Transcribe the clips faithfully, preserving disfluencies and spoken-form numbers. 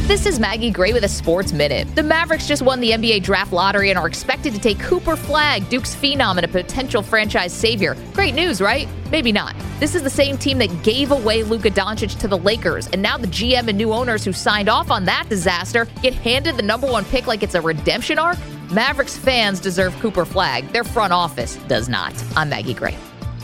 This is Maggie Gray with a Sports Minute. The Mavericks just won the N B A Draft Lottery and are expected to take Cooper Flagg, Duke's phenom and a potential franchise savior. Great news, right? Maybe not. This is the same team that gave away Luka Doncic to the Lakers, and now the G M and new owners who signed off on that disaster get handed the number one pick like it's a redemption arc? Mavericks fans deserve Cooper Flagg. Their front office does not. I'm Maggie Gray.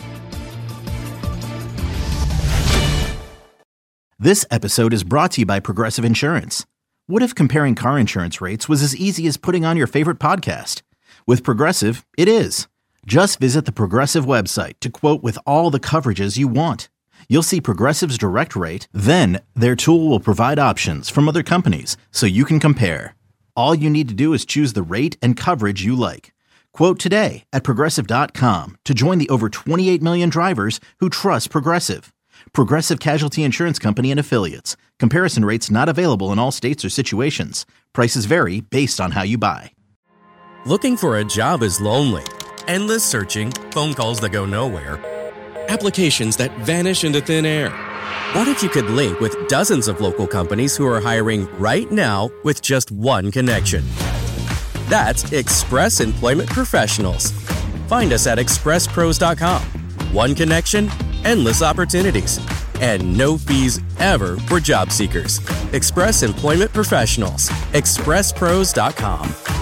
This episode is brought to you by Progressive Insurance. What if comparing car insurance rates was as easy as putting on your favorite podcast? With Progressive, it is. Just visit the Progressive website to quote with all the coverages you want. You'll see Progressive's direct rate, then their tool will provide options from other companies so you can compare. All you need to do is choose the rate and coverage you like. Quote today at Progressive dot com to join the over twenty-eight million drivers who trust Progressive. Progressive Casualty Insurance Company and Affiliates. Comparison rates not available in all states or situations. Prices vary based on how you buy. Looking for a job is lonely. Endless searching, phone calls that go nowhere, applications that vanish into thin air. What if you could link with dozens of local companies who are hiring right now with just one connection? That's Express Employment Professionals. Find us at express pros dot com. One connection, endless opportunities, and no fees ever for job seekers. Express Employment Professionals. express pros dot com.